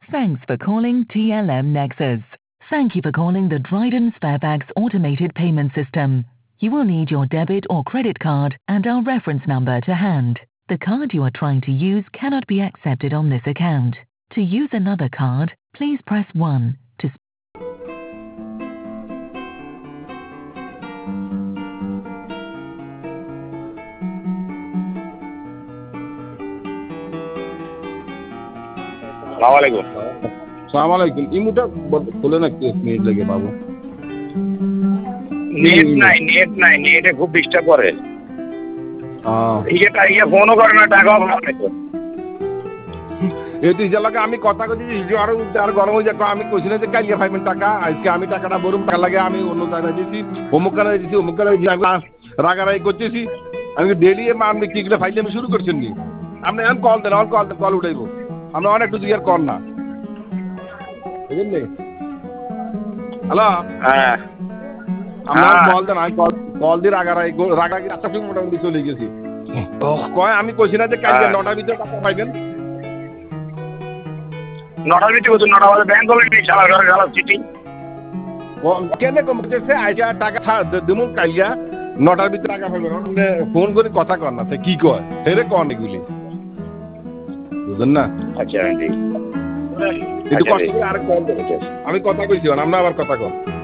Thanks for calling TLM Nexus. Thank you for calling the Dryden Sparebags automated payment system. You will need your debit or credit card and our reference number to hand. The card you are trying to use cannot be accepted on this account. To use another card, please press 1 to সালাম আলাইকুম ইমুটা খুলে না একটু minute লাগে বাবু নেটে খুব disturb করে ফোনও করে না টাকাও ভালো এটি লাগে আমি কথা কইছি হিজো আর গরম হয়ে যাক আমি কইছি না যে কাইয়া পাইবেন টাকা আজকে আমি টাকাটা বরুম টাকা লাগে আমি অন্য জায়গায় দিছি অমুক কানে দিছি রাগারাগি করতেছি আমি ডেলি আমি কি করে ফাইলে আমি শুরু করছেন নি আপনি এখন কল দেন কল উঠাইবো আমরা অনেক একটু জিজ্ঞাসা কর না বুঝলেন হ্যালো হ্যাঁ আমরা কল দেন আমি কল দিয়ে রাগারাগি আচ্ছা ঠিক মোটামুটি চলে গেছি কয় আমি কইছি না যে কালকে 9টার ভিতরে টাকা পাইবেন 9টার ভিতরে কত 9টা বাজে ব্যাংক অলরেডি চালা সিটি কেন কমতেছে আইজা টাকা দেবো কালিয়া 9টার ভিতরে টাকা পাইবেন ফোন করে কথা কর না সে কি কয় হেরে কন এগুলি বুঝলেন না আচ্ছা একটু কষ্ট করে আর কল দেন আমি কথা কইছি আমরা আবার কথা কর